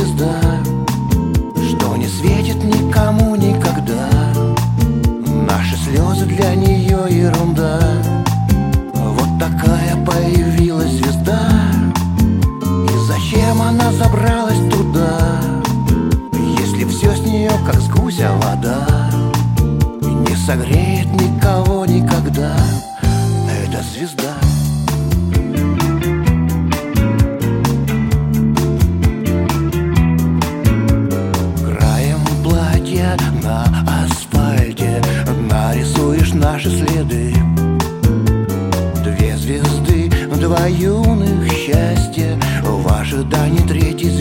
звезда, что не светит никому никогда. Наши слезы для нее ерунда. Вот такая появилась звезда. И зачем она забралась туда, если все с нее как с гуся вода, и не согреет никого никогда эта звезда. Краем платья на асфальте нарисуешь наши следы. Две звезды, два юных счастья, в ожидании третьей